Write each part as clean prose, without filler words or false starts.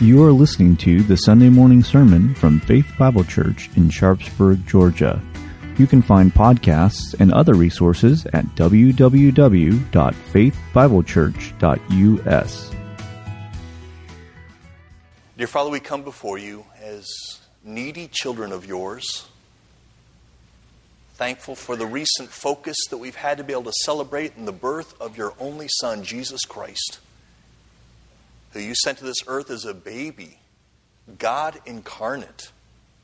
You are listening to the Sunday morning sermon from Faith Bible Church in Sharpsburg, Georgia. You can find podcasts and other resources at www.faithbiblechurch.us. Dear Father, we come before you as needy children of yours, thankful for the recent focus that we've had to be able to celebrate in the birth of your only Son, Jesus Christ, who you sent to this earth as a baby, God incarnate,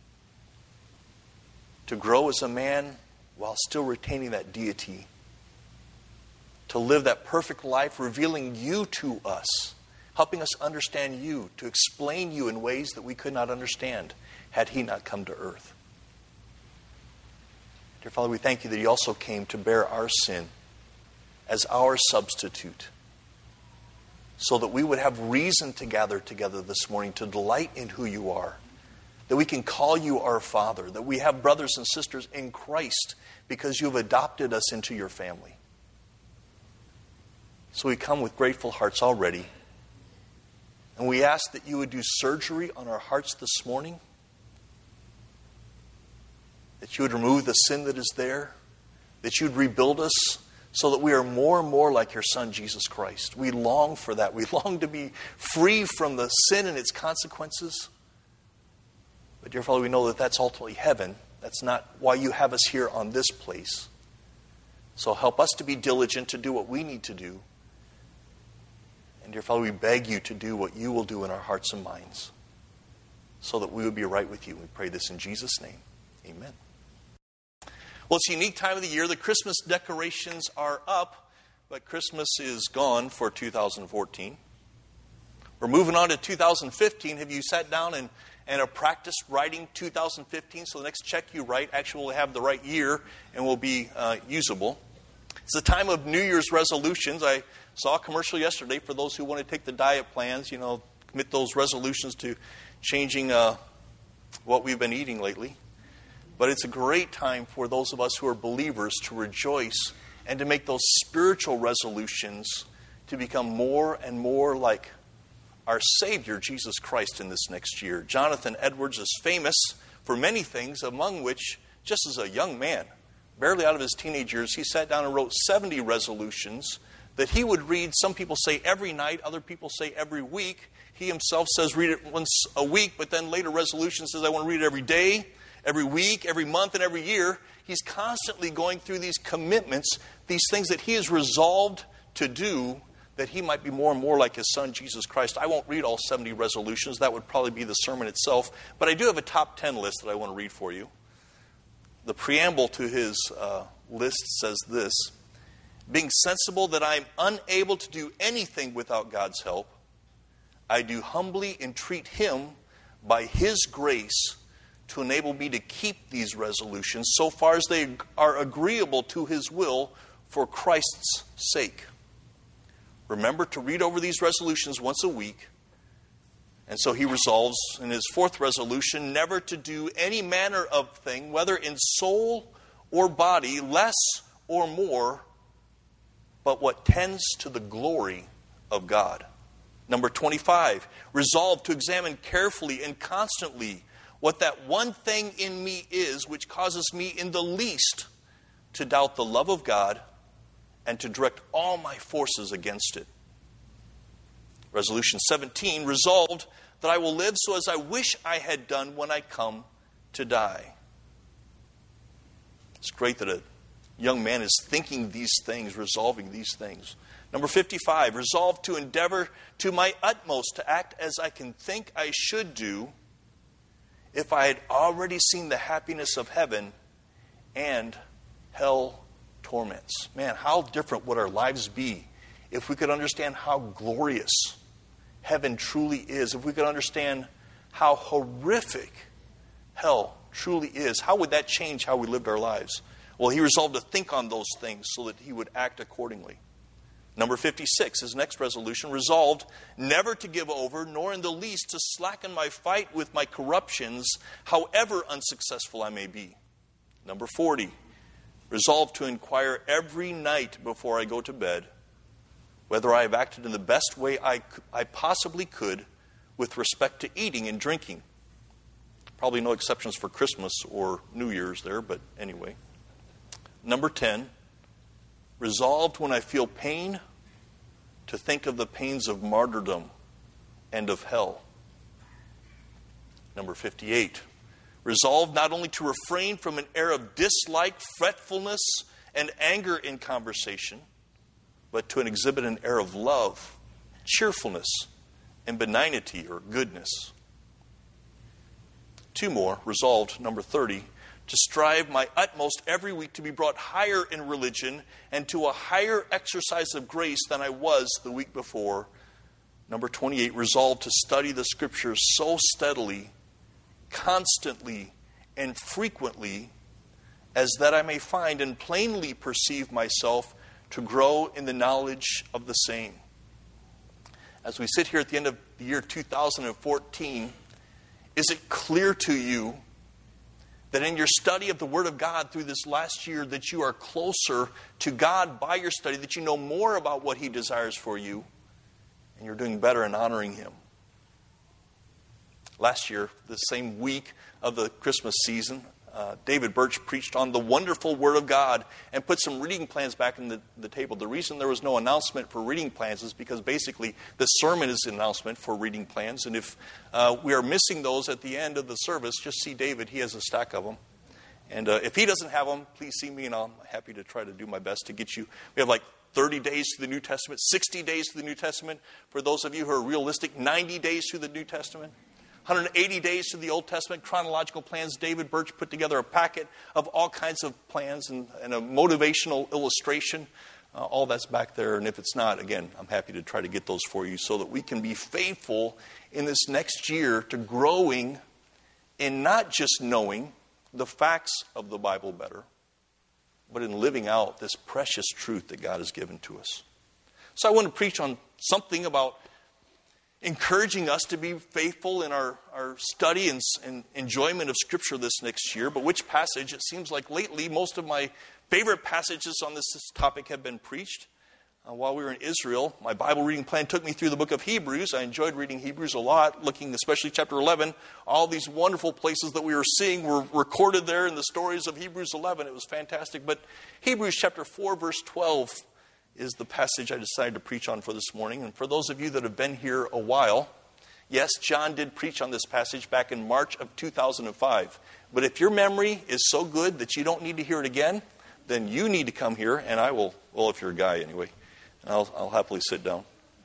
to grow as a man while still retaining that deity, to live that perfect life, revealing you to us, helping us understand you, to explain you in ways that we could not understand had he not come to earth. Dear Father, we thank you that he also came to bear our sin as our substitute, so that we would have reason to gather together this morning to delight in who you are, that we can call you our Father, that we have brothers and sisters in Christ because you have adopted us into your family. So we come with grateful hearts already, and we ask that you would do surgery on our hearts this morning, that you would remove the sin that is there, that you would rebuild us so that we are more and more like your Son, Jesus Christ. We long for that. We long to be free from the sin and its consequences. But dear Father, we know that that's ultimately heaven. That's not why you have us here on this place. So help us to be diligent to do what we need to do. And dear Father, we beg you to do what you will do in our hearts and minds, so that we would be right with you. We pray this in Jesus' name. Amen. Well, it's a unique time of the year. The Christmas decorations are up, but Christmas is gone for 2014. We're moving on to 2015. Have you sat down and have practiced writing 2015? So the next check you write actually will have the right year and will be usable. It's the time of New Year's resolutions. I saw a commercial yesterday for those who want to take the diet plans, commit those resolutions to changing what we've been eating lately. But it's a great time for those of us who are believers to rejoice and to make those spiritual resolutions to become more and more like our Savior, Jesus Christ, in this next year. Jonathan Edwards is famous for many things, among which, just as a young man, barely out of his teenage years, he sat down and wrote 70 resolutions that he would read. Some people say every night, other people say every week. He himself says read it once a week, but then later resolution says I want to read it every day, every week, every month, and every year. He's constantly going through these commitments, these things that he has resolved to do, that he might be more and more like his Son, Jesus Christ. I won't read all 70 resolutions. That would probably be the sermon itself. But I do have a top 10 list that I want to read for you. The preamble to his list says this: being sensible that I am unable to do anything without God's help, I do humbly entreat him by his grace to enable me to keep these resolutions so far as they are agreeable to his will for Christ's sake. Remember to read over these resolutions once a week. And so he resolves in his fourth resolution never to do any manner of thing, whether in soul or body, less or more, but what tends to the glory of God. Number 25, resolve to examine carefully and constantly what that one thing in me is which causes me in the least to doubt the love of God and to direct all my forces against it. Resolution 17, resolved that I will live so as I wish I had done when I come to die. It's great that a young man is thinking these things, resolving these things. Number 55, resolved to endeavor to my utmost to act as I can think I should do if I had already seen the happiness of heaven and hell torments. Man, how different would our lives be if we could understand how glorious heaven truly is, if we could understand how horrific hell truly is. How would that change how we lived our lives? Well, he resolved to think on those things so that he would act accordingly. Number 56, his next resolution, resolved never to give over, nor in the least to slacken my fight with my corruptions, however unsuccessful I may be. Number 40, resolved to inquire every night before I go to bed whether I have acted in the best way I possibly could with respect to eating and drinking. Probably no exceptions for Christmas or New Year's there, but anyway. Number 10, resolved when I feel pain to think of the pains of martyrdom and of hell. Number 58, resolved not only to refrain from an air of dislike, fretfulness, and anger in conversation, but to exhibit an air of love, cheerfulness, and benignity or goodness. 2 more, resolved, number 30, to strive my utmost every week to be brought higher in religion and to a higher exercise of grace than I was the week before. Number 28, resolved to study the Scriptures so steadily, constantly, and frequently as that I may find and plainly perceive myself to grow in the knowledge of the same. As we sit here at the end of the year 2014, is it clear to you that in your study of the Word of God through this last year that you are closer to God by your study, that you know more about what He desires for you, and you're doing better in honoring Him? Last year, the same week of the Christmas season, David Birch preached on the wonderful Word of God and put some reading plans back in the table. The reason there was no announcement for reading plans is because basically the sermon is an announcement for reading plans. And if we are missing those at the end of the service, just see David. He has a stack of them. And if he doesn't have them, please see me, and I'm happy to try to do my best to get you. We have like 30 days to the New Testament, 60 days to the New Testament. For those of you who are realistic, 90 days to the New Testament. 180 days to the Old Testament, chronological plans. David Birch put together a packet of all kinds of plans and a motivational illustration. All that's back there. And if it's not, again, I'm happy to try to get those for you so that we can be faithful in this next year to growing in not just knowing the facts of the Bible better, but in living out this precious truth that God has given to us. So I want to preach on something about encouraging us to be faithful in our study and enjoyment of Scripture this next year. But which passage? It seems like lately most of my favorite passages on this topic have been preached. While we were in Israel, my Bible reading plan took me through the book of Hebrews. I enjoyed reading Hebrews a lot, looking especially chapter 11. All these wonderful places that we were seeing were recorded there in the stories of Hebrews 11. It was fantastic. But Hebrews chapter 4, verse 12 is the passage I decided to preach on for this morning. And for those of you that have been here a while, yes, John did preach on this passage back in March of 2005. But if your memory is so good that you don't need to hear it again, then you need to come here, and I will, well, if you're a guy anyway, I'll happily sit down.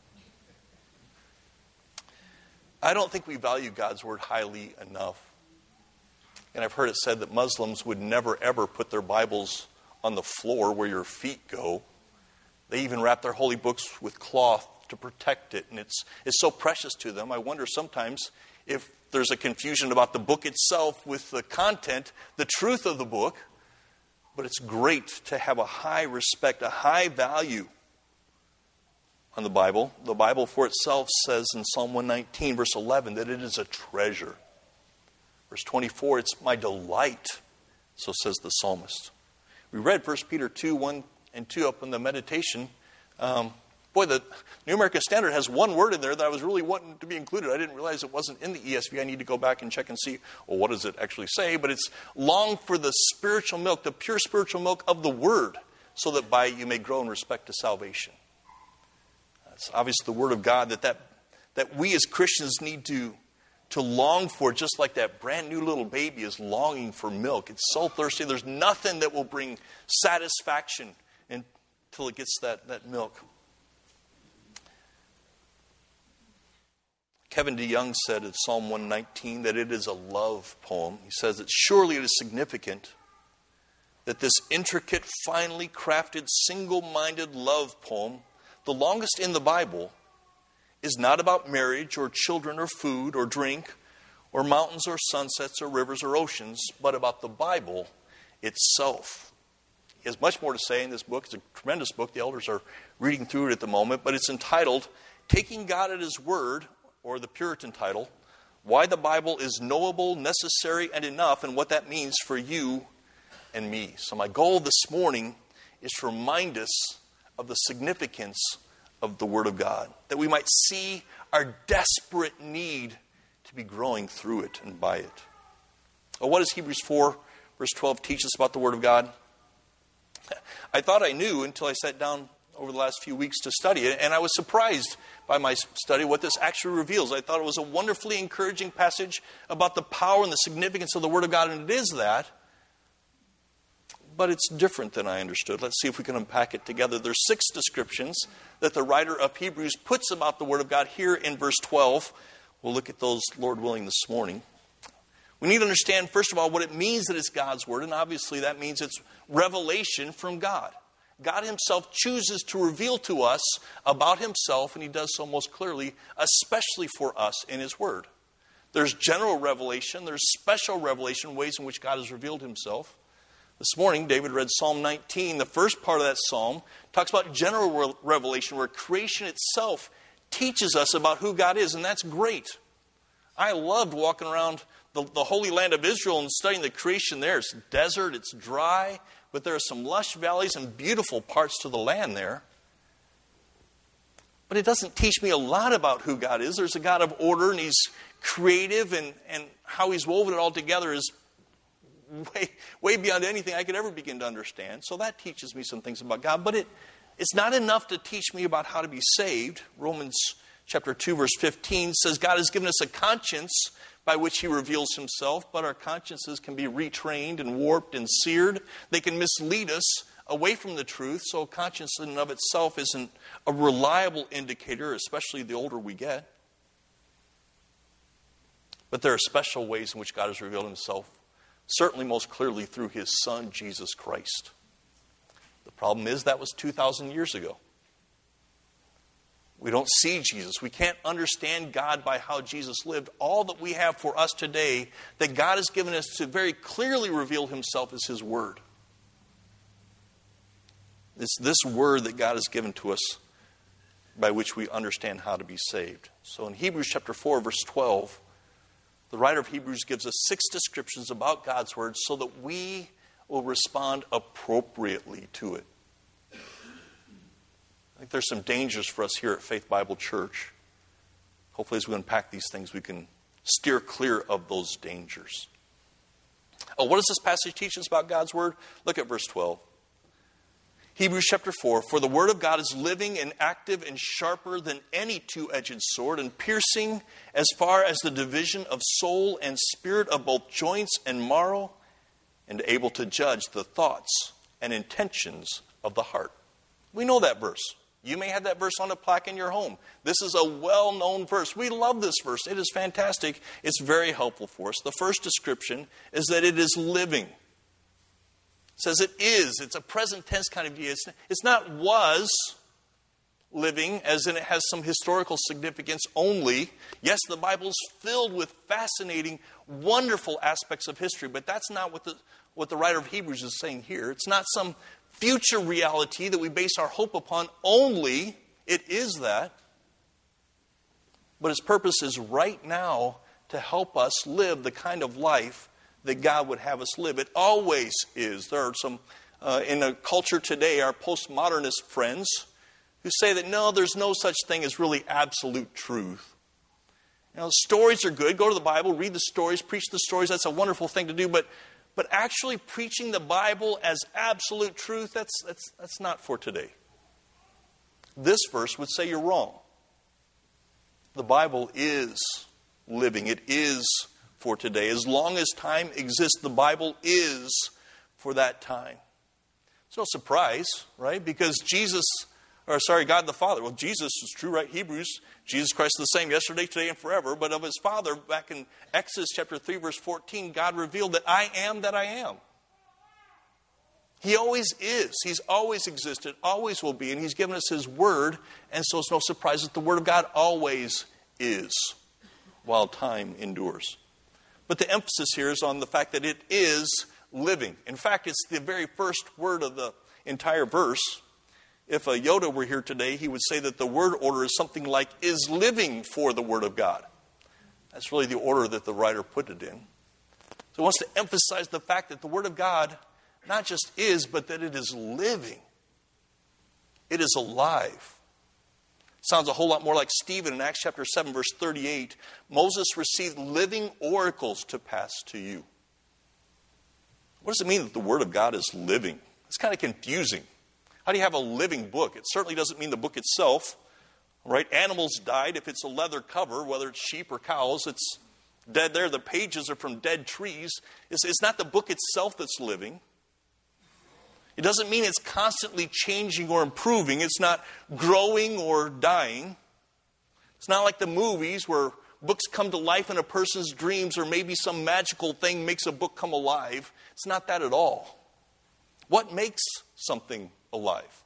I don't think we value God's Word highly enough. And I've heard it said that Muslims would never, ever put their Bibles on the floor where your feet go. They even wrap their holy books with cloth to protect it, and it's so precious to them. I wonder sometimes if there's a confusion about the book itself with the content, the truth of the book. But it's great to have a high respect, a high value on the Bible. The Bible for itself says in Psalm 119, verse 11, that it is a treasure. Verse 24, it's my delight, so says the psalmist. We read 1 Peter 2, 1 and 2 up in the meditation. The New American Standard has one word in there that I was really wanting to be included. I didn't realize it wasn't in the ESV. I need to go back and check and see, well, what does it actually say? But it's long for the spiritual milk, the pure spiritual milk of the Word, so that by you may grow in respect to salvation. It's obviously the Word of God that we as Christians need to long for, just like that brand new little baby is longing for milk. It's so thirsty. There's nothing that will bring satisfaction until it gets that milk. Kevin DeYoung said in Psalm 119 that it is a love poem. He says that surely it is significant that this intricate, finely crafted, single-minded love poem, the longest in the Bible, is not about marriage or children or food or drink or mountains or sunsets or rivers or oceans, but about the Bible itself. He has much more to say in this book. It's a tremendous book. The elders are reading through it at the moment, but it's entitled, Taking God at His Word, or the Puritan title, Why the Bible is Knowable, Necessary, and Enough, and what that means for you and me. So my goal this morning is to remind us of the significance of the Word of God, that we might see our desperate need to be growing through it and by it. Well, what does Hebrews 4, verse 12 teach us about the Word of God? I thought I knew until I sat down over the last few weeks to study it, and I was surprised by my study what this actually reveals. I thought it was a wonderfully encouraging passage about the power and the significance of the Word of God, and it is that. But it's different than I understood. Let's see if we can unpack it together. There's 6 descriptions that the writer of Hebrews puts about the Word of God here in verse 12. We'll look at those, Lord willing, this morning. We need to understand, first of all, what it means that it's God's Word, and obviously that means it's revelation from God. God Himself chooses to reveal to us about Himself, and He does so most clearly, especially for us in His Word. There's general revelation, there's special revelation, ways in which God has revealed Himself. This morning, David read Psalm 19. The first part of that psalm talks about general revelation, where creation itself teaches us about who God is, and that's great. I loved walking around the Holy Land of Israel and studying the creation there. It's desert, it's dry, but there are some lush valleys and beautiful parts to the land there. But it doesn't teach me a lot about who God is. There's a God of order, and He's creative, and how He's woven it all together is way beyond anything I could ever begin to understand. So that teaches me some things about God. But it's not enough to teach me about how to be saved. Romans chapter 2, verse 15 says God has given us a conscience by which He reveals Himself, but our consciences can be retrained and warped and seared. They can mislead us away from the truth, so conscience in and of itself isn't a reliable indicator, especially the older we get. But there are special ways in which God has revealed Himself, certainly most clearly through His Son, Jesus Christ. The problem is that was 2,000 years ago. We don't see Jesus. We can't understand God by how Jesus lived. All that we have for us today that God has given us to very clearly reveal Himself is His Word. It's this Word that God has given to us by which we understand how to be saved. So in Hebrews chapter 4, verse 12, the writer of Hebrews gives us 6 descriptions about God's Word so that we will respond appropriately to it. I think there's some dangers for us here at Faith Bible Church. Hopefully as we unpack these things, we can steer clear of those dangers. What does this passage teach us about God's Word? Look at verse 12. Hebrews chapter 4, "For the Word of God is living and active and sharper than any two-edged sword, and piercing as far as the division of soul and spirit, of both joints and marrow, and able to judge the thoughts and intentions of the heart." We know that verse. You may have that verse on a plaque in your home. This is a well-known verse. We love this verse. It is fantastic. It's very helpful for us. The first description is that it is living. It says it is. It's a present tense kind of idea. It's not was living, as in it has some historical significance only. Yes, the Bible is filled with fascinating, wonderful aspects of history, but that's not what the writer of Hebrews is saying here. It's not some future reality that we base our hope upon only. It is that. But its purpose is right now to help us live the kind of life that God would have us live. It always is. There are some, in a culture today, our postmodernist friends who say that no, there's no such thing as really absolute truth. You know, stories are good. Go to the Bible, read the stories, preach the stories. That's a wonderful thing to do. But actually preaching the Bible as absolute truth, that's not for today. This verse would say you're wrong. The Bible is living. It is for today. As long as time exists, the Bible is for that time. It's no surprise, right? Because God the Father. Well, Jesus is true, right? Hebrews, Jesus Christ is the same yesterday, today, and forever. But of His Father, back in Exodus chapter 3, verse 14, God revealed that I am that I am. He always is. He's always existed, always will be. And He's given us His Word. And so it's no surprise that the Word of God always is, while time endures. But the emphasis here is on the fact that it is living. In fact, it's the very first word of the entire verse. If a Yoda were here today, he would say that the word order is something like is living for the Word of God. That's really the order that the writer put it in. So he wants to emphasize the fact that the Word of God not just is, but that it is living. It is alive. Sounds a whole lot more like Stephen in Acts chapter 7, verse 38. Moses received living oracles to pass to you. What does it mean that the Word of God is living? It's kind of confusing. How do you have a living book? It certainly doesn't mean the book itself. Right? Animals died. If it's a leather cover, whether it's sheep or cows, it's dead there. The pages are from dead trees. It's not the book itself that's living. It doesn't mean it's constantly changing or improving. It's not growing or dying. It's not like the movies where books come to life in a person's dreams, or maybe some magical thing makes a book come alive. It's not that at all. What makes something alive?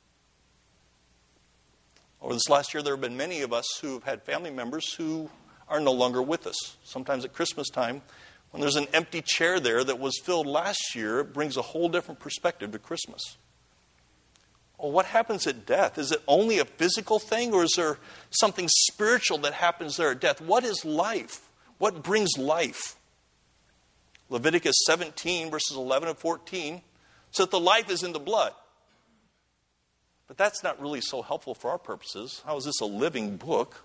Over this last year, there have been many of us who have had family members who are no longer with us. Sometimes at Christmas time, when there's an empty chair there that was filled last year, it brings a whole different perspective to Christmas. Well, what happens at death? Is it only a physical thing, or is there something spiritual that happens there at death? What is life? What brings life? Leviticus 17, verses 11 and 14, says that the life is in the blood. But that's not really so helpful for our purposes. How is this a living book?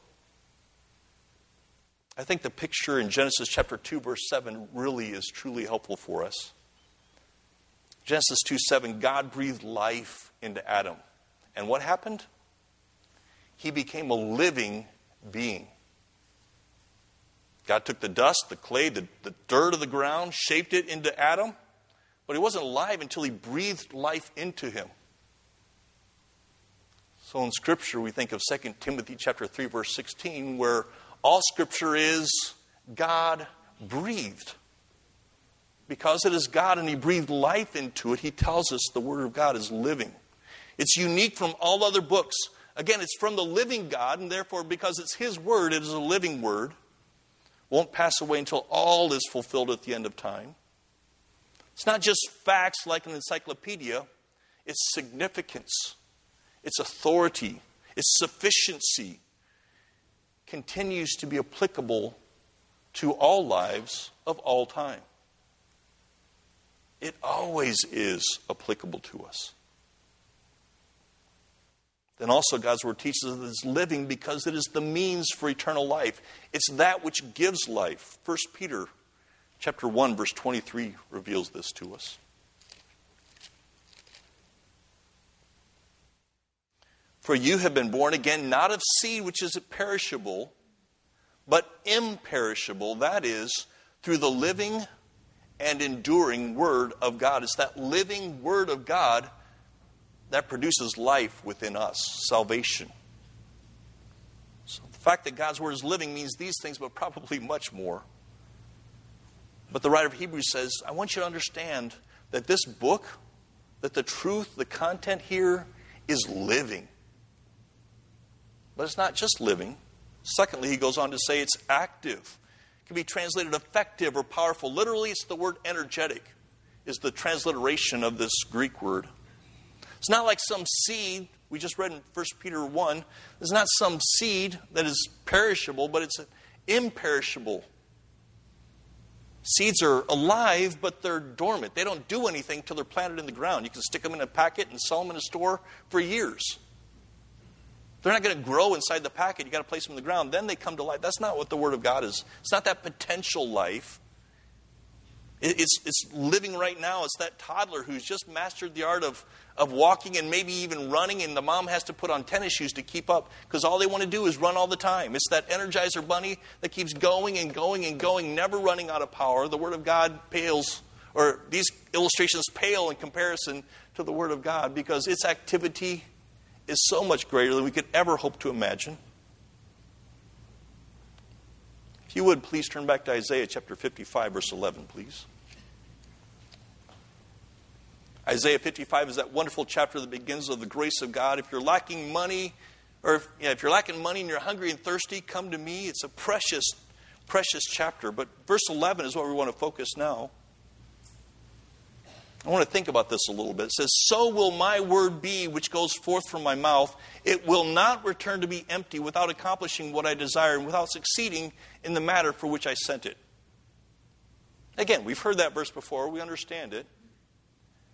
I think the picture in Genesis chapter 2, verse 7 really is truly helpful for us. Genesis 2:7, God breathed life into Adam. And what happened? He became a living being. God took the dust, the clay, the dirt of the ground, shaped it into Adam, but he wasn't alive until he breathed life into him. So in Scripture, we think of 2 Timothy chapter 3, verse 16, where all Scripture is God-breathed. Because it is God and He breathed life into it, He tells us the Word of God is living. It's unique from all other books. Again, it's from the living God, and therefore, because it's His Word, it is a living Word. Won't pass away until all is fulfilled at the end of time. It's not just facts like an encyclopedia. It's significance. Its authority. Its sufficiency continues to be applicable to all lives of all time. It always is applicable to us. Then also God's Word teaches us that it's living because it is the means for eternal life. It's that which gives life. 1 Peter chapter 1, verse 23 reveals this to us. For you have been born again, not of seed which is perishable, but imperishable. That is, through the living and enduring Word of God. It's that living Word of God that produces life within us, salvation. So the fact that God's Word is living means these things, but probably much more. But the writer of Hebrews says, I want you to understand that this book, that the truth, the content here is living. But it's not just living. Secondly, he goes on to say it's active. It can be translated effective or powerful. Literally, it's the word energetic is the transliteration of this Greek word. It's not like some seed we just read in 1 Peter 1. It's not some seed that is perishable, but it's imperishable. Seeds are alive, but they're dormant. They don't do anything till they're planted in the ground. You can stick them in a packet and sell them in a store for years. They're not going to grow inside the packet. You've got to place them in the ground. Then they come to life. That's not what the Word of God is. It's not that potential life. It's living right now. It's that toddler who's just mastered the art of walking and maybe even running, and the mom has to put on tennis shoes to keep up because all they want to do is run all the time. It's that Energizer bunny that keeps going and going and going, never running out of power. The Word of God pales, or these illustrations pale in comparison to the Word of God because its activity is so much greater than we could ever hope to imagine. If you would, please turn back to Isaiah chapter 55, verse 11, please. Isaiah 55 is that wonderful chapter that begins with the grace of God. If you're lacking money, or if you're lacking money and you're hungry and thirsty, come to me. It's a precious, precious chapter. But verse 11 is what we want to focus now. I want to think about this a little bit. It says, so will my word be which goes forth from my mouth. It will not return to be empty without accomplishing what I desire and without succeeding in the matter for which I sent it. Again, we've heard that verse before. We understand it.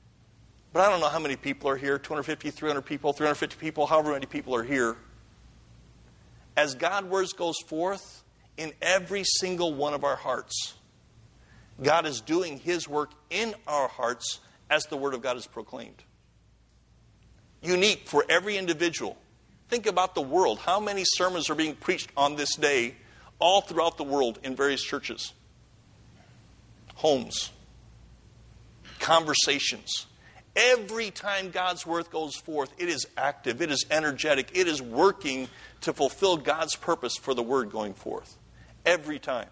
But I don't know how many people are here, 250, 300 people, 350 people, however many people are here. as God's word goes forth in every single one of our hearts, God is doing his work in our hearts as the word of God is proclaimed. Unique for every individual. Think about the world. How many sermons are being preached on this day all throughout the world in various churches? Homes. Conversations. Every time God's word goes forth, it is active, it is energetic, it is working to fulfill God's purpose for the word going forth. Every time.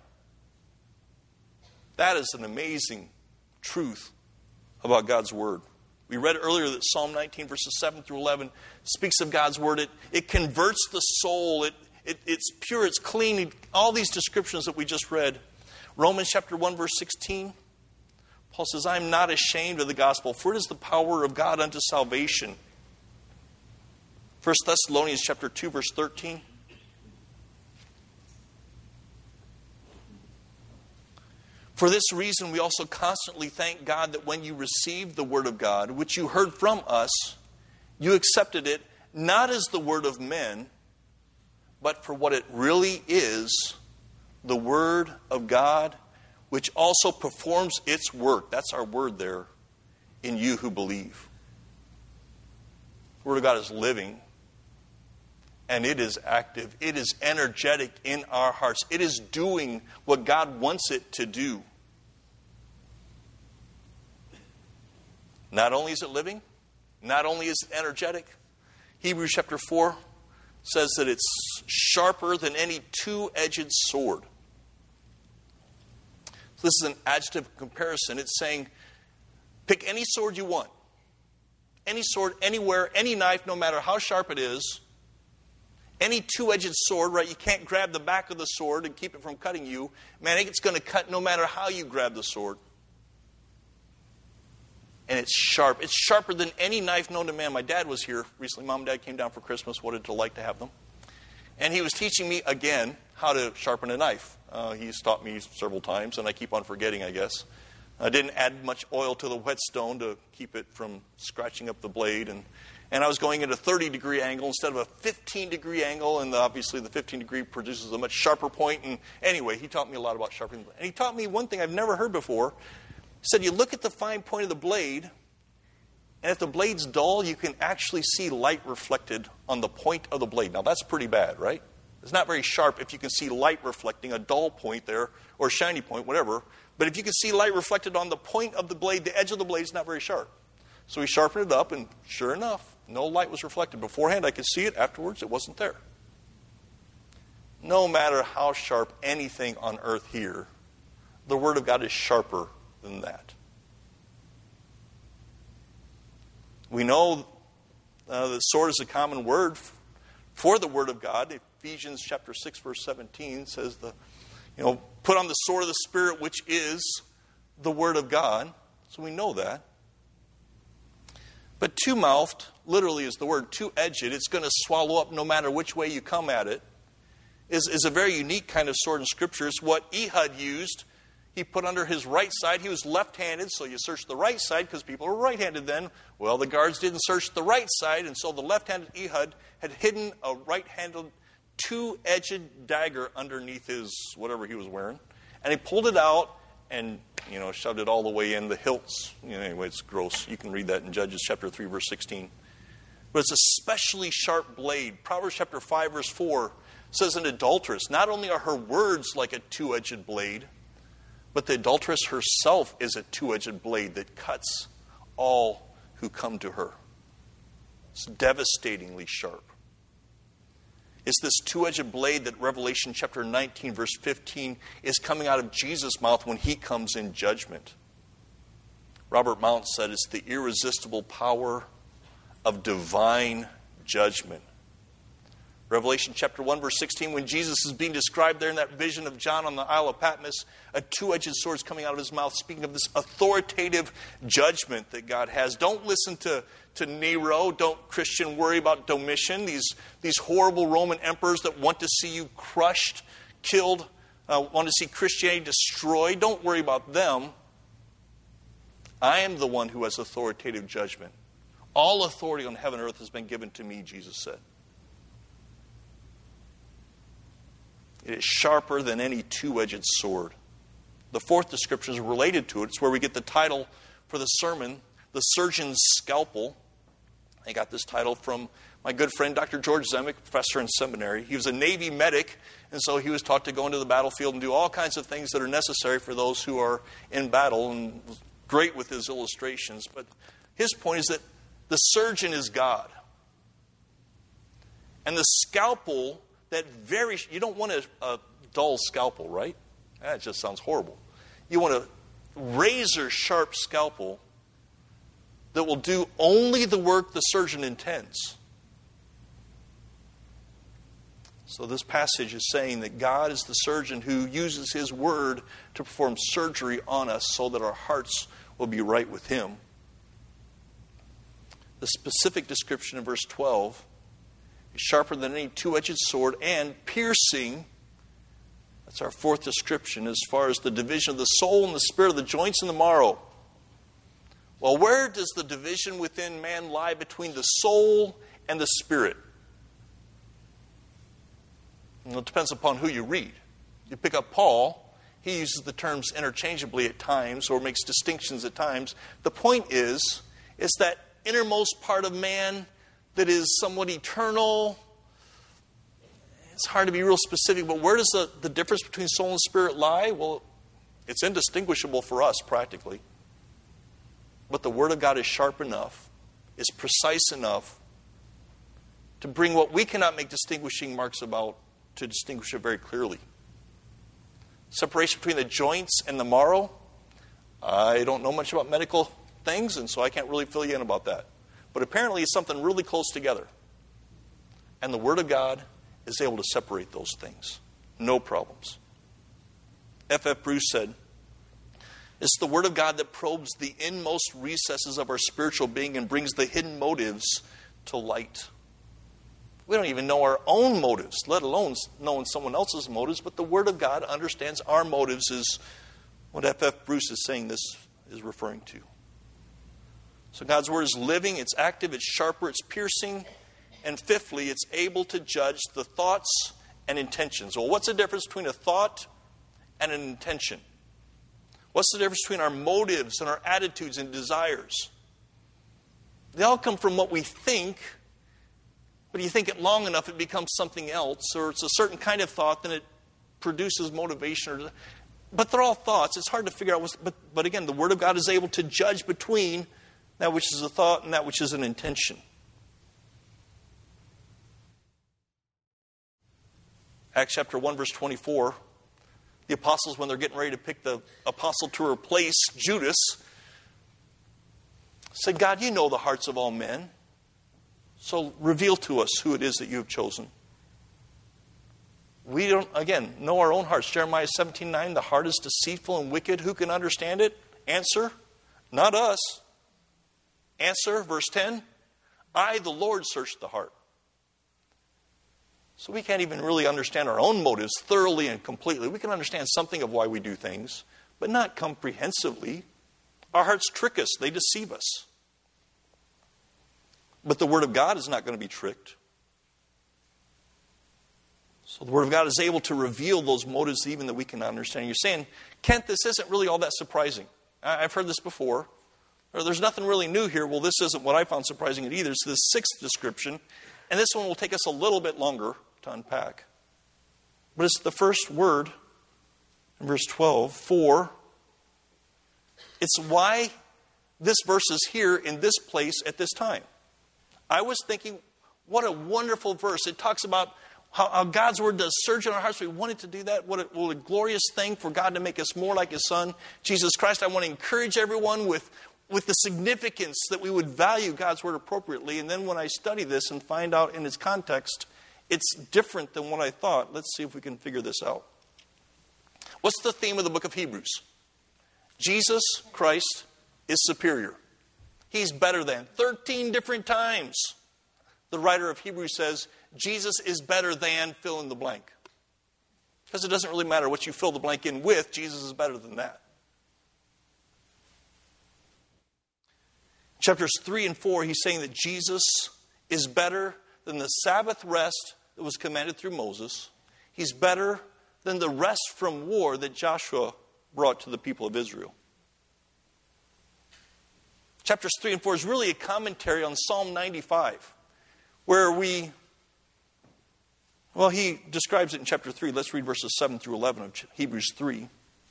That is an amazing truth about God's word. We read earlier that Psalm 19, verses 7 through 11, speaks of God's word. It converts the soul. It's pure, it's clean. All these descriptions that we just read. Romans chapter 1, verse 16, Paul says, I am not ashamed of the gospel, for it is the power of God unto salvation. 1 Thessalonians chapter 2, verse 13. For this reason, we also constantly thank God that when you received the word of God, which you heard from us, you accepted it not as the word of men, but for what it really is, the word of God, which also performs its work. That's our word there, in you who believe. The word of God is living, and it is active. It is energetic in our hearts. It is doing what God wants it to do. Not only is it living, not only is it energetic, Hebrews chapter 4 says that it's sharper than any two-edged sword. So this is an adjective comparison. It's saying, pick any sword you want. Any sword, anywhere, any knife, no matter how sharp it is. Any two-edged sword, right? You can't grab the back of the sword and keep it from cutting you. Man, it's going to cut no matter how you grab the sword. And it's sharp. It's sharper than any knife known to man. My dad was here recently. Mom and Dad came down for Christmas. What a delight to have them. And he was teaching me, again, how to sharpen a knife. He's taught me several times, and I keep on forgetting, I guess. I didn't add much oil to the whetstone to keep it from scratching up the blade. And I was going at a 30-degree angle instead of a 15-degree angle. And obviously the 15-degree produces a much sharper point. And anyway, he taught me a lot about sharpening. And he taught me one thing I've never heard before. He said, you look at the fine point of the blade, and if the blade's dull, you can actually see light reflected on the point of the blade. Now, that's pretty bad, right? It's not very sharp if you can see light reflecting, a dull point there, or shiny point, whatever. But if you can see light reflected on the point of the blade, the edge of the blade is not very sharp. So he sharpened it up, and sure enough, no light was reflected. Beforehand, I could see it. Afterwards, it wasn't there. No matter how sharp anything on earth here, the Word of God is sharper than that. We know the sword is a common word for the Word of God. Ephesians chapter 6, verse 17 says, put on the sword of the Spirit, which is the Word of God. So we know that. But two-mouthed, literally is the word, two-edged. It's going to swallow up no matter which way you come at it. Is a very unique kind of sword in Scripture. It's what Ehud used. He put under his right side. He was left-handed, so you search the right side because people were right-handed then. Well, the guards didn't search the right side, and so the left-handed Ehud had hidden a right-handed two-edged dagger underneath his whatever he was wearing. And he pulled it out and, shoved it all the way in the hilts. Anyway, it's gross. You can read that in Judges chapter 3, verse 16. But it's a especially sharp blade. Proverbs chapter 5, verse 4 says an adulteress, not only are her words like a two-edged blade, but the adulteress herself is a two-edged blade that cuts all who come to her. It's devastatingly sharp. It's this two-edged blade that Revelation chapter 19, verse 15 is coming out of Jesus' mouth when he comes in judgment. Robert Mount said it's the irresistible power of divine judgment. Revelation chapter 1, verse 16, when Jesus is being described there in that vision of John on the Isle of Patmos, a two-edged sword is coming out of his mouth, speaking of this authoritative judgment that God has. Don't listen to Nero. Don't, Christian, worry about Domitian, these horrible Roman emperors that want to see you crushed, killed, want to see Christianity destroyed. Don't worry about them. I am the one who has authoritative judgment. All authority on heaven and earth has been given to me, Jesus said. It is sharper than any two-edged sword. The fourth description is related to it. It's where we get the title for the sermon, The Surgeon's Scalpel. I got this title from my good friend, Dr. George Zemek, professor in seminary. He was a Navy medic, and so he was taught to go into the battlefield and do all kinds of things that are necessary for those who are in battle, and was great with his illustrations. But his point is that the surgeon is God. And the scalpel, you don't want a dull scalpel, right? That just sounds horrible. You want a razor-sharp scalpel that will do only the work the surgeon intends. So this passage is saying that God is the surgeon who uses His Word to perform surgery on us so that our hearts will be right with Him. The specific description in verse 12 is sharper than any two-edged sword and piercing. That's our fourth description as far as the division of the soul and the spirit, of the joints and the marrow. Well, where does the division within man lie between the soul and the spirit? Well, it depends upon who you read. You pick up Paul, he uses the terms interchangeably at times or makes distinctions at times. The point is that innermost part of man that is somewhat eternal. It's hard to be real specific, but where does the difference between soul and spirit lie? Well, it's indistinguishable for us practically. But the Word of God is sharp enough, is precise enough to bring what we cannot make distinguishing marks about to distinguish it very clearly. Separation between the joints and the marrow. I don't know much about medical things, and so I can't really fill you in about that. But apparently it's something really close together. And the Word of God is able to separate those things. No problems. F.F. Bruce said, "It's the Word of God that probes the inmost recesses of our spiritual being and brings the hidden motives to light." We don't even know our own motives, let alone knowing someone else's motives, but the Word of God understands our motives is what F.F. Bruce is saying this is referring to. So God's Word is living, it's active, it's sharper, it's piercing, and fifthly, it's able to judge the thoughts and intentions. Well, what's the difference between a thought and an intention? What's the difference between our motives and our attitudes and desires? They all come from what we think, but you think it long enough, it becomes something else, or it's a certain kind of thought, then it produces motivation. But they're all thoughts. It's hard to figure out. But again, the Word of God is able to judge between that which is a thought and that which is an intention. Acts chapter 1, verse 24. The apostles, when they're getting ready to pick the apostle to replace Judas, said, "God, you know the hearts of all men. So reveal to us who it is that you have chosen." We don't, again, know our own hearts. Jeremiah 17:9, "The heart is deceitful and wicked. Who can understand it?" Answer, not us. Answer, verse 10, "I, the Lord, search the heart." So we can't even really understand our own motives thoroughly and completely. We can understand something of why we do things, but not comprehensively. Our hearts trick us. They deceive us. But the Word of God is not going to be tricked. So the Word of God is able to reveal those motives even that we cannot understand. You're saying, "Kent, this isn't really all that surprising. I've heard this before. Or there's nothing really new here." Well, this isn't what I found surprising either. It's the sixth description. And this one will take us a little bit longer to unpack. But it's the first word in verse 12, "for." It's why this verse is here in this place at this time. I was thinking, what a wonderful verse. It talks about how God's Word does surge in our hearts. We wanted to do that. What a glorious thing for God to make us more like His Son, Jesus Christ. I want to encourage everyone with the significance that we would value God's Word appropriately. And then when I study this and find out in its context, it's different than what I thought. Let's see if we can figure this out. What's the theme of the book of Hebrews? Jesus Christ is superior. He's better than. 13 different times the writer of Hebrews says, Jesus is better than fill in the blank. Because it doesn't really matter what you fill the blank in with, Jesus is better than that. Chapters 3 and 4, he's saying that Jesus is better than the Sabbath rest that was commanded through Moses. He's better than the rest from war that Joshua brought to the people of Israel. Chapters 3 and 4 is really a commentary on Psalm 95, where he describes it in chapter 3. Let's read verses 7 through 11 of Hebrews 3.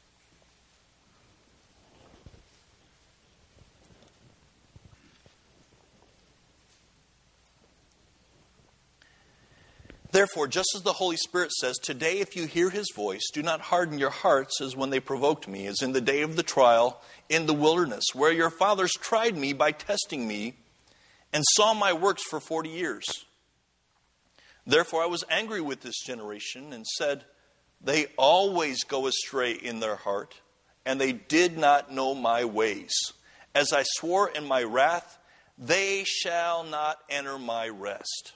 Therefore, just as the Holy Spirit says, today if you hear his voice, do not harden your hearts as when they provoked me, as in the day of the trial in the wilderness, where your fathers tried me by testing me and saw my works for 40 years. Therefore I was angry with this generation and said, they always go astray in their heart, and they did not know my ways. As I swore in my wrath, they shall not enter my rest.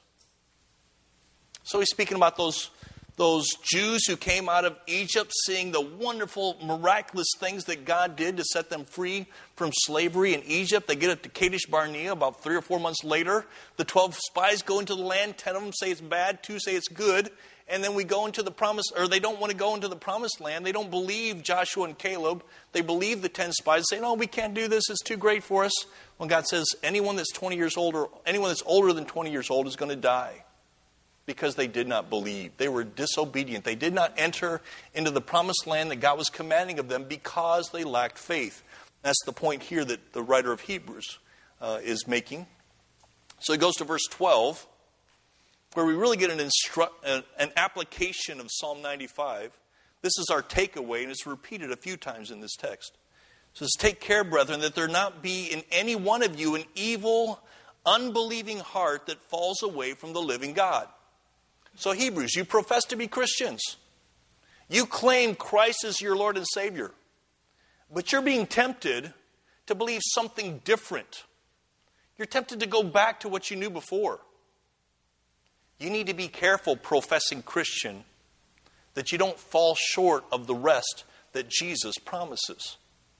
So he's speaking about those Jews who came out of Egypt, seeing the wonderful, miraculous things that God did to set them free from slavery in Egypt. They get up to Kadesh Barnea about 3 or 4 months later. The 12 spies go into the land. 10 of them say it's bad. 2 say it's good. And then we go into the promise, or they don't want to go into the promised land. They don't believe Joshua and Caleb. They believe the 10 spies, say, no, we can't do this. It's too great for us. When God says anyone that's 20 years old or anyone that's older than 20 years old is going to die. Because they did not believe. They were disobedient. They did not enter into the promised land that God was commanding of them because they lacked faith. That's the point here that the writer of Hebrews is making. So he goes to verse 12, where we really get an application of Psalm 95. This is our takeaway, and it's repeated a few times in this text. It says, take care, brethren, that there not be in any one of you an evil, unbelieving heart that falls away from the living God. So Hebrews, you profess to be Christians. You claim Christ is your Lord and Savior. But you're being tempted to believe something different. You're tempted to go back to what you knew before. You need to be careful, professing Christian, that you don't fall short of the rest that Jesus promises.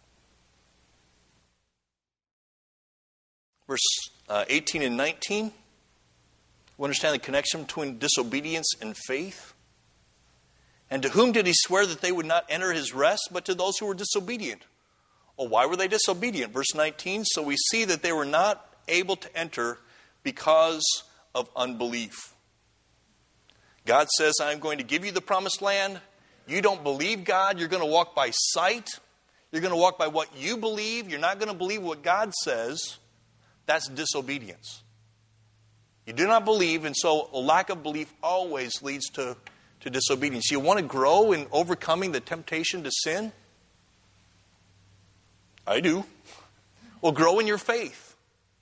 Verse 18 and 19. We understand the connection between disobedience and faith. And to whom did he swear that they would not enter his rest, but to those who were disobedient? Well, why were they disobedient? Verse 19, so we see that they were not able to enter because of unbelief. God says, I'm going to give you the promised land. You don't believe God. You're going to walk by sight. You're going to walk by what you believe. You're not going to believe what God says. That's disobedience. You do not believe, and so a lack of belief always leads to disobedience. You want to grow in overcoming the temptation to sin? I do. Well, grow in your faith.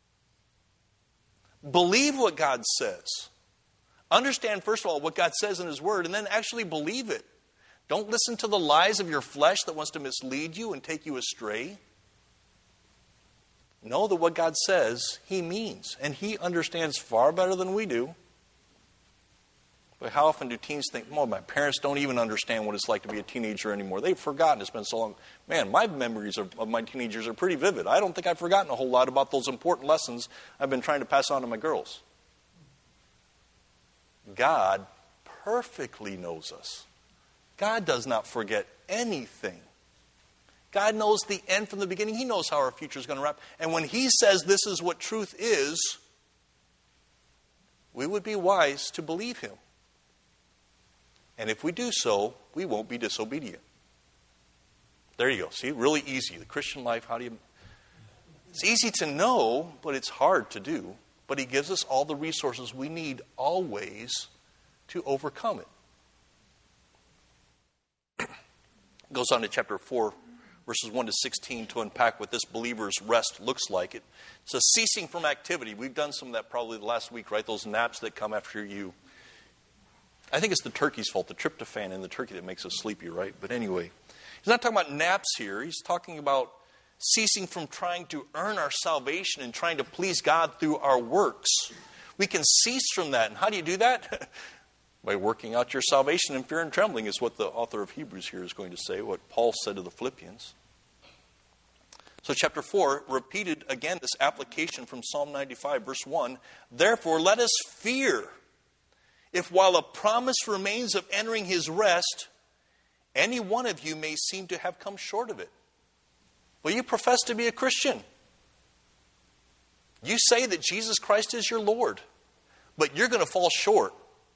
Believe what God says. Understand, first of all, what God says in His Word, and then actually believe it. Don't listen to the lies of your flesh that wants to mislead you and take you astray. Know that what God says, He means. And He understands far better than we do. But how often do teens think, well, my parents don't even understand what it's like to be a teenager anymore. They've forgotten. It's been so long. Man, my memories of my teenagers are pretty vivid. I don't think I've forgotten a whole lot about those important lessons I've been trying to pass on to my girls. God perfectly knows us. God does not forget anything. God knows the end from the beginning. He knows how our future is going to wrap. And when He says this is what truth is, we would be wise to believe Him. And if we do so, we won't be disobedient. There you go. See, really easy. The Christian life, it's easy to know, but it's hard to do. But He gives us all the resources we need always to overcome it. Goes on to chapter 4. Verses 1 to 16 to unpack what this believer's rest looks like. It's a ceasing from activity. We've done some of that probably the last week, right? Those naps that come after you. I think it's the turkey's fault, the tryptophan in the turkey that makes us sleepy, right? But anyway, he's not talking about naps here. He's talking about ceasing from trying to earn our salvation and trying to please God through our works. We can cease from that. And how do you do that? By working out your salvation in fear and trembling is what the author of Hebrews here is going to say, what Paul said to the Philippians. So chapter 4 repeated again this application from Psalm 95, verse 1. Therefore, let us fear, if while a promise remains of entering His rest, Any one of you may seem to have come short of it. Well, you profess to be a Christian. You say that Jesus Christ is your Lord, but you're going to fall short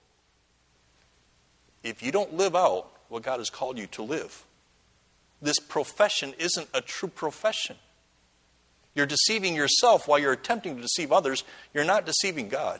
if you don't live out what God has called you to live. This profession isn't a true profession. You're deceiving yourself while you're attempting to deceive others. You're not deceiving God.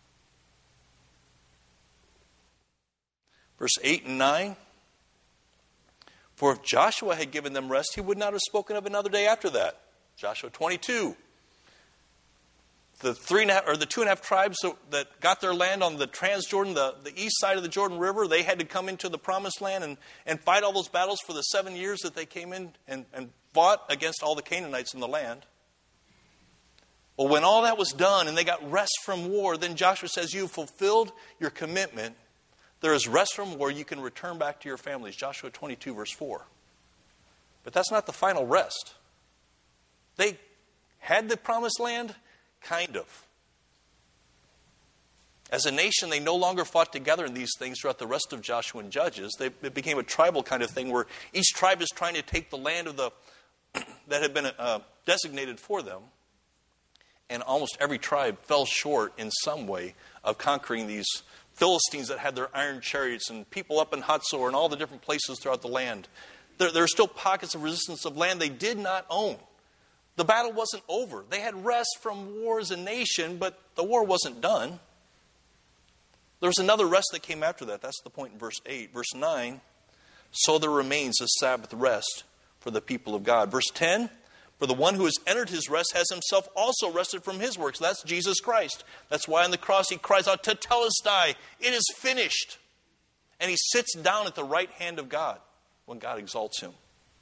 Verse 8 and 9. For if Joshua had given them rest, he would not have spoken of another day after that. Joshua 22. The 2.5 tribes that got their land on the Transjordan, the east side of the Jordan River, they had to come into the Promised Land and fight all those battles for the 7 years that they came in and fought against all the Canaanites in the land. Well, when all that was done and they got rest from war, then Joshua says, you fulfilled your commitment. There is rest from war. You can return back to your families. Joshua 22, verse 4. But that's not the final rest. They had the Promised Land, kind of. As a nation, they no longer fought together in these things throughout the rest of Joshua and Judges. It became a tribal kind of thing where each tribe is trying to take the land of that had been designated for them. And almost every tribe fell short in some way of conquering these Philistines that had their iron chariots and people up in Hatzor and all the different places throughout the land. There are still pockets of resistance of land they did not own. The battle wasn't over. They had rest from war as a nation, but the war wasn't done. There was another rest that came after that. That's the point in verse 8. Verse 9, so there remains a Sabbath rest for the people of God. Verse 10, for the one who has entered his rest has himself also rested from his works. That's Jesus Christ. That's why on the cross he cries out, Tetelestai, it is finished. And he sits down at the right hand of God when God exalts him.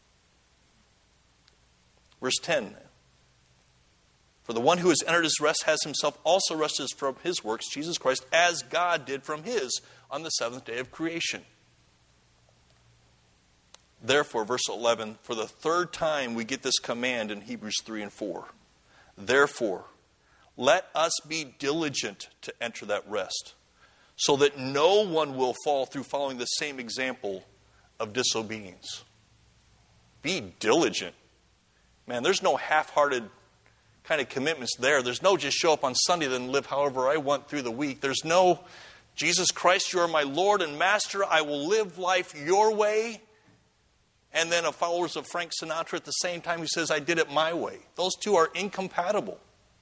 Verse 10, for the one who has entered his rest has himself also rested from his works, Jesus Christ, as God did from his on the seventh day of creation. Therefore, verse 11, for the third time we get this command in Hebrews 3 and 4. Therefore, let us be diligent to enter that rest, so that no one will fall through following the same example of disobedience. Be diligent. Man, there's no half-hearted kind of commitments there. There's no just show up on Sunday then live however I want through the week. There's no, Jesus Christ, you are my Lord and Master. I will live life your way. And then a followers of Frank Sinatra at the same time who says, I did it my way. Those two are incompatible.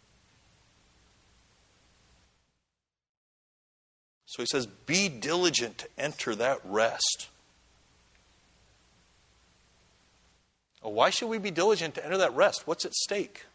So he says, be diligent to enter that rest. Well, why should we be diligent to enter that rest? What's at stake?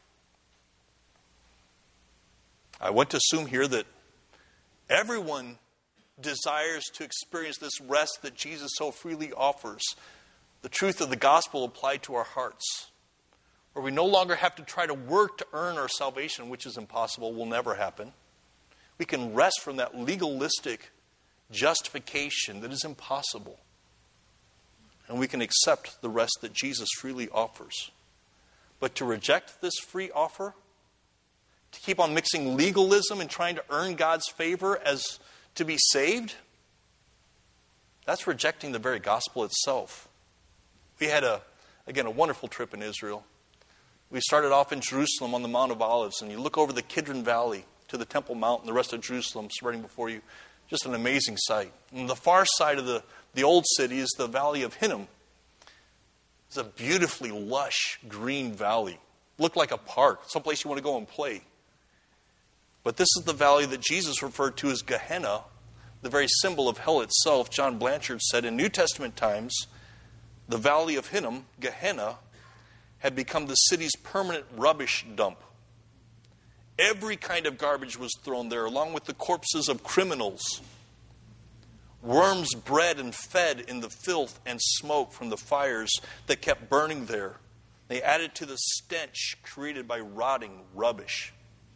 I want to assume here that everyone desires to experience this rest that Jesus so freely offers. The truth of the gospel applied to our hearts, where we no longer have to try to work to earn our salvation, which is impossible, will never happen. We can rest from that legalistic justification that is impossible. And we can accept the rest that Jesus freely offers. But to reject this free offer, to keep on mixing legalism and trying to earn God's favor as to be saved, that's rejecting the very gospel itself. We had a wonderful trip in Israel. We started off in Jerusalem on the Mount of Olives, and you look over the Kidron Valley to the Temple Mount and the rest of Jerusalem spreading before you. Just an amazing sight. On the far side of the old city is the Valley of Hinnom. It's a beautifully lush green valley. Looked like a park, someplace you want to go and play. But this is the valley that Jesus referred to as Gehenna, the very symbol of hell itself. John Blanchard said in New Testament times, the Valley of Hinnom, Gehenna, had become the city's permanent rubbish dump. Every kind of garbage was thrown there, along with the corpses of criminals. Worms bred and fed in the filth and smoke from the fires that kept burning there. They added to the stench created by rotting rubbish.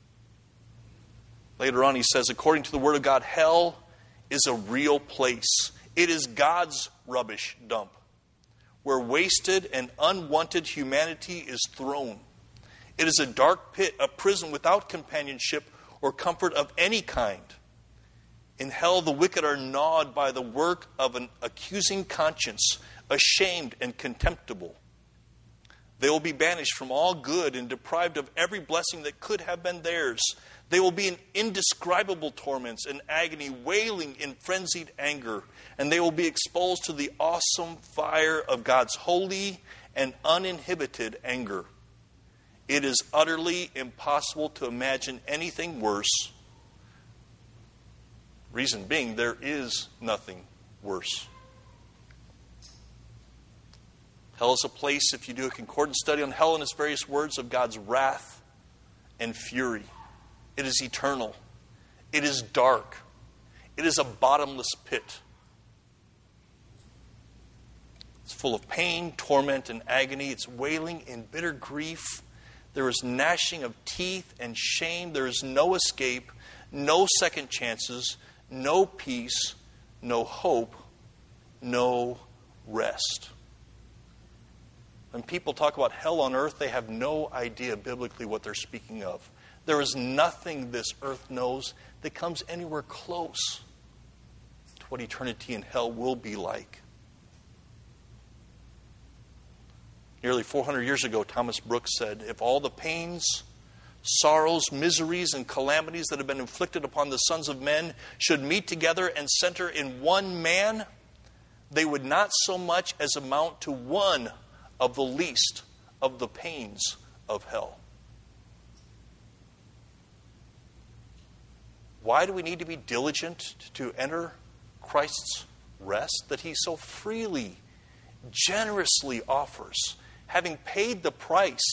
Later on he says, according to the Word of God, hell is a real place. It is God's rubbish dump, where wasted and unwanted humanity is thrown. It is a dark pit, a prison without companionship or comfort of any kind. In hell, the wicked are gnawed by the work of an accusing conscience, ashamed and contemptible. They will be banished from all good and deprived of every blessing that could have been theirs. They will be in indescribable torments and agony, wailing in frenzied anger, and they will be exposed to the awesome fire of God's holy and uninhibited anger. It is utterly impossible to imagine anything worse. Reason being, there is nothing worse. Hell is a place, if you do a concordant study on hell and its various words, of God's wrath and fury. It is eternal. It is dark. It is a bottomless pit. It's full of pain, torment, and agony. It's wailing and bitter grief. There is gnashing of teeth and shame. There is no escape, no second chances, no peace, no hope, no rest. When people talk about hell on earth, they have no idea biblically what they're speaking of. There is nothing this earth knows that comes anywhere close to what eternity in hell will be like. Nearly 400 years ago, Thomas Brooks said, if all the pains, sorrows, miseries, and calamities that have been inflicted upon the sons of men should meet together and center in one man, they would not so much as amount to one of the least of the pains of hell. Why do we need to be diligent to enter Christ's rest that He so freely, generously offers, having paid the price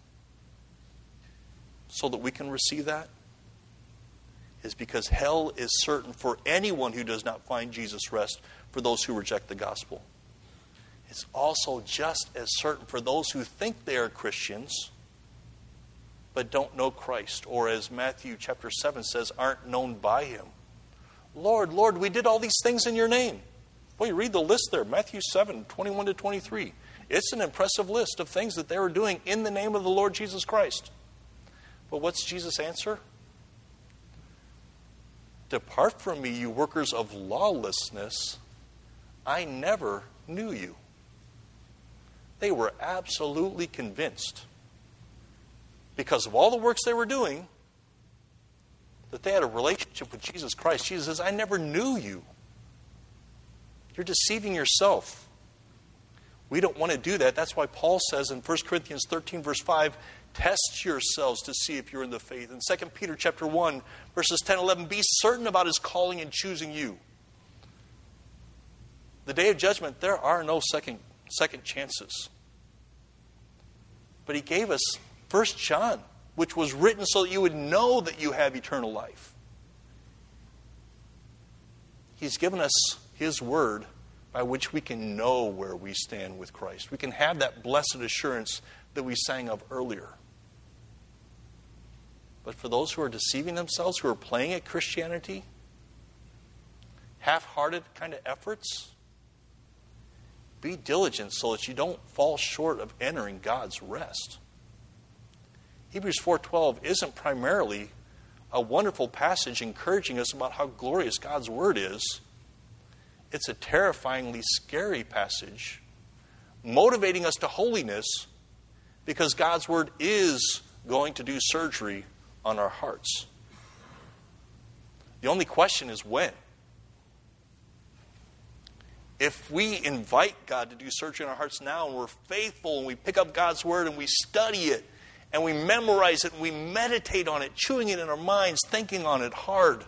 so that we can receive that? Is because hell is certain for anyone who does not find Jesus' rest, for those who reject the gospel. It's also just as certain for those who think they are Christians but don't know Christ, or as Matthew chapter 7 says, aren't known by Him. Lord, Lord, we did all these things in your name. Well, you read the list there, Matthew 7, 21 to 23. It's an impressive list of things that they were doing in the name of the Lord Jesus Christ. But what's Jesus' answer? Depart from me, you workers of lawlessness. I never knew you. They were absolutely convinced, because of all the works they were doing, that they had a relationship with Jesus Christ. Jesus says, I never knew you. You're deceiving yourself. We don't want to do that. That's why Paul says in 1 Corinthians 13, verse 5, test yourselves to see if you're in the faith. In 2 Peter chapter 1, verses 10 and 11, be certain about His calling and choosing you. The day of judgment, there are no second chances. But He gave us 1 John, which was written so that you would know that you have eternal life. He's given us His word by which we can know where we stand with Christ. We can have that blessed assurance that we sang of earlier. But for those who are deceiving themselves, who are playing at Christianity, half-hearted kind of efforts, be diligent so that you don't fall short of entering God's rest. Hebrews 4:12 isn't primarily a wonderful passage encouraging us about how glorious God's word is. It's a terrifyingly scary passage motivating us to holiness, because God's word is going to do surgery on our hearts. The only question is when. If we invite God to do surgery on our hearts now, and we're faithful, and we pick up God's word and we study it, and we memorize it, and we meditate on it, chewing it in our minds, thinking on it hard.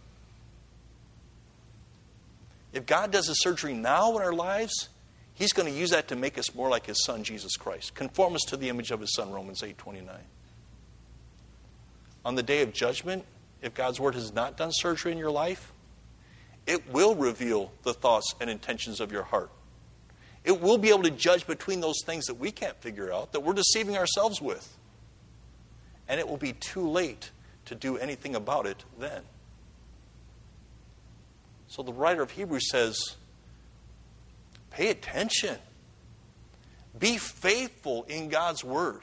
If God does a surgery now in our lives, He's going to use that to make us more like His Son, Jesus Christ. Conform us to the image of His Son, Romans 8:29. On the day of judgment, if God's word has not done surgery in your life, it will reveal the thoughts and intentions of your heart. It will be able to judge between those things that we can't figure out, that we're deceiving ourselves with. And it will be too late to do anything about it then. So the writer of Hebrews says, pay attention. Be faithful in God's word.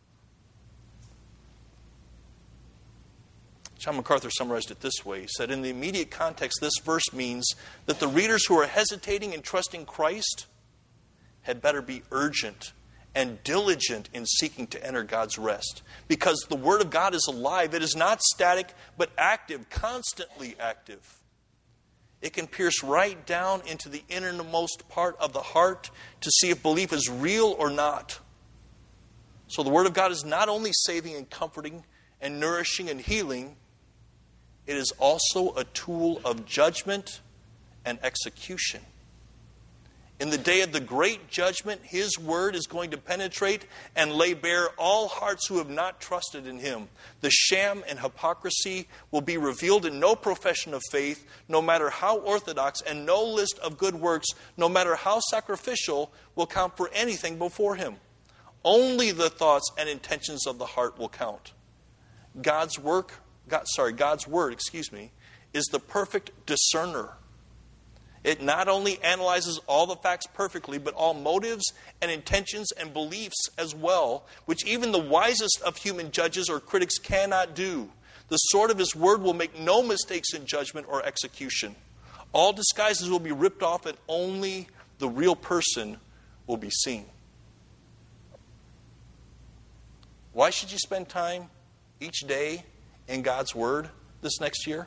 John MacArthur summarized it this way. He said, in the immediate context, this verse means that the readers who are hesitating in trusting Christ had better be urgent and diligent in seeking to enter God's rest. Because the Word of God is alive. It is not static, but active, constantly active. It can pierce right down into the innermost part of the heart to see if belief is real or not. So the Word of God is not only saving and comforting and nourishing and healing, it is also a tool of judgment and execution. In the day of the great judgment, His Word is going to penetrate and lay bare all hearts who have not trusted in Him. The sham and hypocrisy will be revealed in no profession of faith, no matter how orthodox, and no list of good works, no matter how sacrificial, will count for anything before Him. Only the thoughts and intentions of the heart will count. God's Word, is the perfect discerner. It not only analyzes all the facts perfectly, but all motives and intentions and beliefs as well, which even the wisest of human judges or critics cannot do. The sword of His Word will make no mistakes in judgment or execution. All disguises will be ripped off, and only the real person will be seen. Why should you spend time each day in God's Word this next year?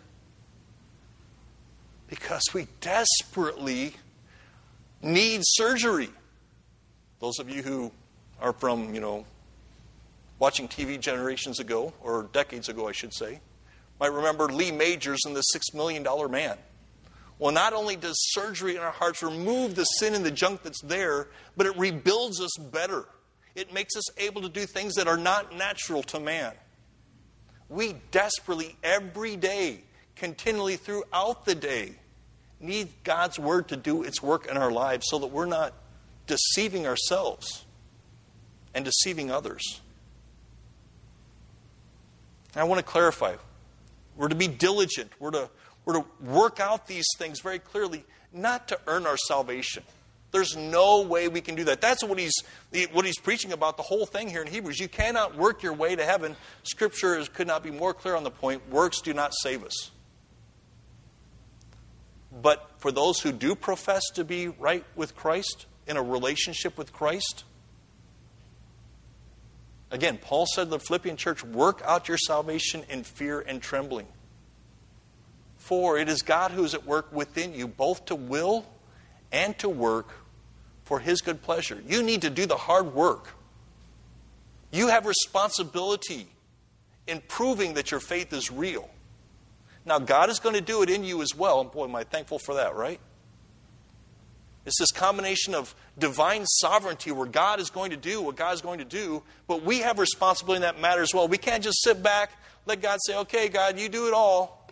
Because we desperately need surgery. Those of you who are from, watching TV generations ago, or decades ago, I should say, might remember Lee Majors and the $6 Million Man. Well, not only does surgery in our hearts remove the sin and the junk that's there, but it rebuilds us better. It makes us able to do things that are not natural to man. We desperately, every day, continually throughout the day, need God's Word to do its work in our lives so that we're not deceiving ourselves and deceiving others. And I want to clarify. We're to be diligent. We're to work out these things very clearly, not to earn our salvation. There's no way we can do that. That's what he's preaching about, the whole thing here in Hebrews. You cannot work your way to heaven. Scripture could not be more clear on the point. Works do not save us. But for those who do profess to be right with Christ, in a relationship with Christ, again, Paul said to the Philippian church, work out your salvation in fear and trembling. For it is God who is at work within you, both to will and to work for His good pleasure. You need to do the hard work. You have responsibility in proving that your faith is real. Now, God is going to do it in you as well. And boy, am I thankful for that, right? It's this combination of divine sovereignty where God is going to do what God is going to do, but we have responsibility in that matter as well. We can't just sit back, let God say, okay, God, you do it all.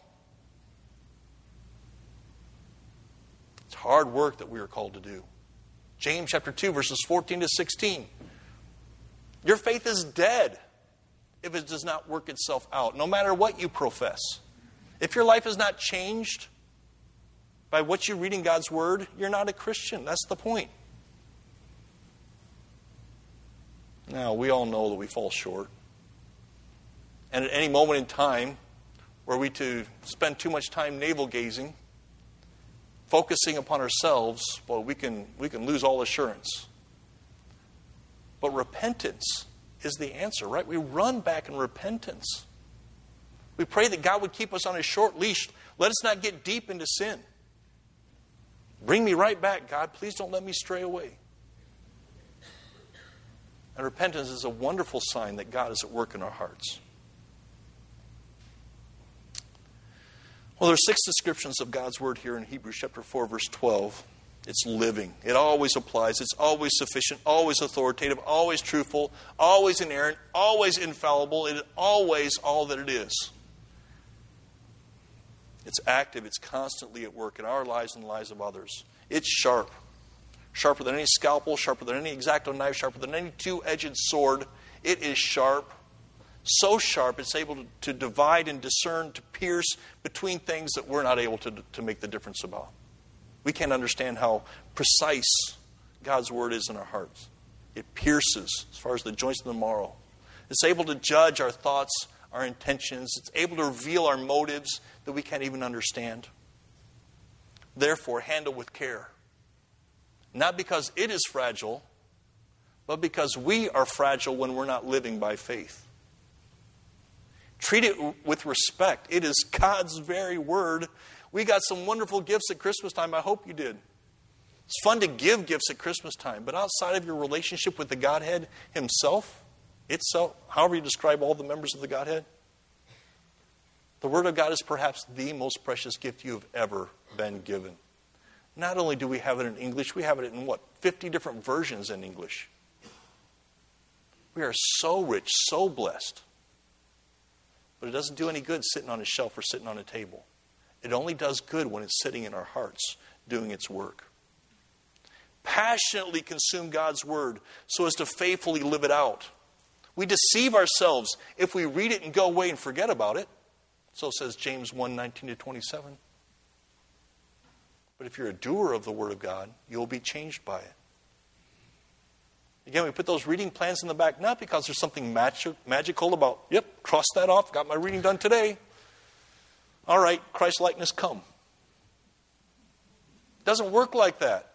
It's hard work that we are called to do. James chapter 2, verses 14 to 16. Your faith is dead if it does not work itself out, no matter what you profess. If your life is not changed by what you read in God's Word, you're not a Christian. That's the point. Now, we all know that we fall short. And at any moment in time, were we to spend too much time navel-gazing, focusing upon ourselves, well, we can lose all assurance. But repentance is the answer, right? We run back in repentance. We pray that God would keep us on a short leash. Let us not get deep into sin. Bring me right back, God. Please don't let me stray away. And repentance is a wonderful sign that God is at work in our hearts. Well, there are 6 descriptions of God's Word here in Hebrews chapter 4, verse 12. It's living. It always applies. It's always sufficient, always authoritative, always truthful, always inerrant, always infallible. It is always all that it is. It's active. It's constantly at work in our lives and the lives of others. It's sharp. Sharper than any scalpel, sharper than any X-Acto knife, sharper than any two-edged sword. It is sharp. So sharp it's able to divide and discern, to pierce between things that we're not able to make the difference about. We can't understand how precise God's Word is in our hearts. It pierces as far as the joints of the marrow. It's able to judge our thoughts, our intentions. It's able to reveal our motives that we can't even understand. Therefore, handle with care. Not because it is fragile, but because we are fragile when we're not living by faith. Treat it with respect. It is God's very word. We got some wonderful gifts at Christmas time. I hope you did. It's fun to give gifts at Christmas time, but outside of your relationship with the Godhead himself, itself, however you describe all the members of the Godhead, the Word of God is perhaps the most precious gift you have ever been given. Not only do we have it in English, we have it in 50 different versions in English. We are so rich, so blessed. But it doesn't do any good sitting on a shelf or sitting on a table. It only does good when it's sitting in our hearts, doing its work. Passionately consume God's Word so as to faithfully live it out. We deceive ourselves if we read it and go away and forget about it. So says James 1:19-27. But if you're a doer of the Word of God, you'll be changed by it. Again, we put those reading plans in the back, not because there's something magical about, cross that off, got my reading done today. All right, Christ-likeness come. It doesn't work like that.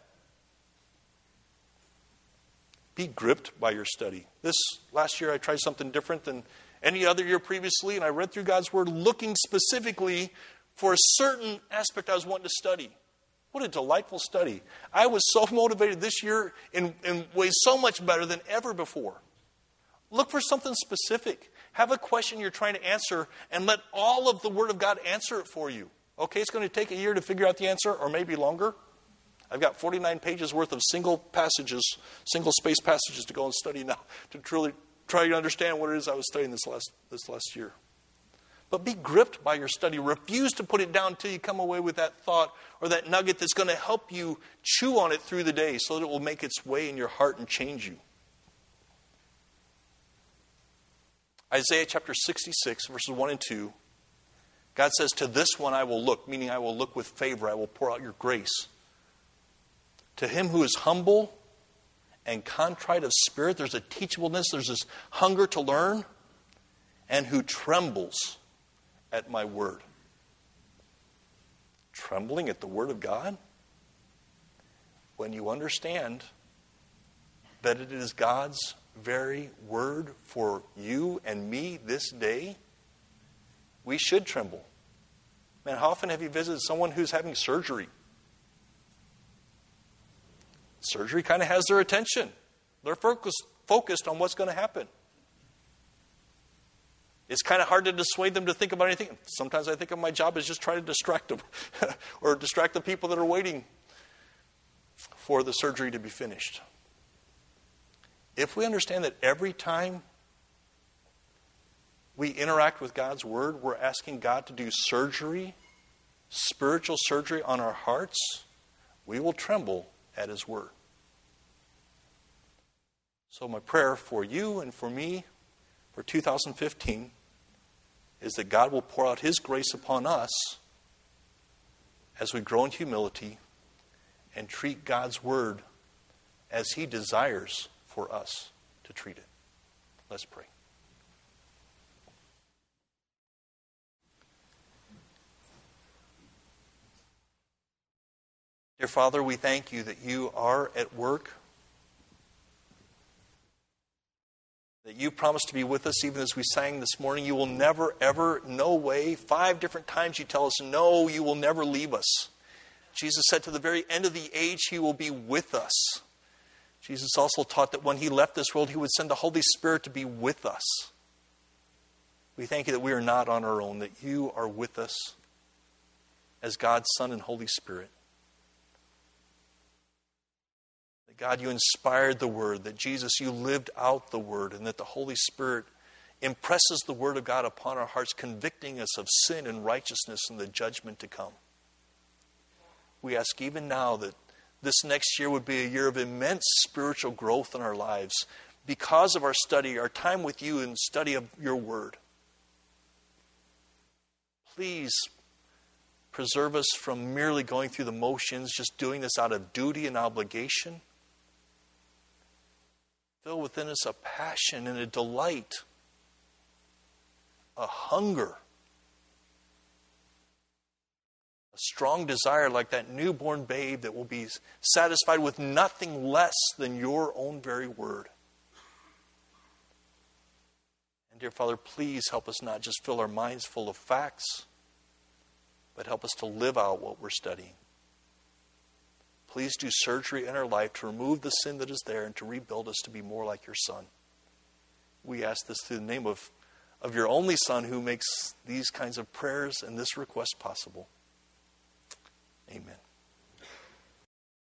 Be gripped by your study. This last year I tried something different than any other year previously, and I read through God's Word looking specifically for a certain aspect I was wanting to study. What a delightful study. I was so motivated this year in ways so much better than ever before. Look for something specific. Have a question you're trying to answer and let all of the Word of God answer it for you. Okay, it's going to take a year to figure out the answer, or maybe longer. I've got 49 pages worth of single space passages to go and study now to truly try to understand what it is I was studying this last year. But be gripped by your study. Refuse to put it down until you come away with that thought or that nugget that's going to help you chew on it through the day so that it will make its way in your heart and change you. Isaiah chapter 66, verses 1 and 2. God says, "To this one I will look," meaning I will look with favor. I will pour out your grace. To him who is humble and contrite of spirit, there's a teachableness, there's this hunger to learn, and who trembles at my word. Trembling at the word of God? When you understand that it is God's very word for you and me this day, we should tremble. Man, how often have you visited someone who's having surgery? Surgery kind of has their attention. They're focused on what's going to happen. It's kind of hard to dissuade them to think about anything. Sometimes I think of my job as just trying to distract them or distract the people that are waiting for the surgery to be finished. If we understand that every time we interact with God's Word, we're asking God to do surgery, spiritual surgery on our hearts, we will tremble at His Word. So my prayer for you and for me for 2015 is that God will pour out His grace upon us as we grow in humility and treat God's Word as He desires for us to treat it. Let's pray. Dear Father, we thank you that you are at work, that you promised to be with us even as we sang this morning. You will never, ever, no way. 5 different times you tell us, no, you will never leave us. Jesus said to the very end of the age, He will be with us. Jesus also taught that when He left this world, He would send the Holy Spirit to be with us. We thank you that we are not on our own, that you are with us as God's Son and Holy Spirit. God, you inspired the Word, that Jesus, you lived out the Word, and that the Holy Spirit impresses the Word of God upon our hearts, convicting us of sin and righteousness and the judgment to come. We ask even now that this next year would be a year of immense spiritual growth in our lives because of our study, our time with you and study of your Word. Please preserve us from merely going through the motions, just doing this out of duty and obligation. Fill within us a passion and a delight, a hunger, a a strong desire like that newborn babe that will be satisfied with nothing less than your own very word. And dear Father, please help us not just fill our minds full of facts, but help us to live out what we're studying. Please do surgery in our life to remove the sin that is there and to rebuild us to be more like your Son. We ask this through the name of your only Son, who makes these kinds of prayers and this request possible. Amen.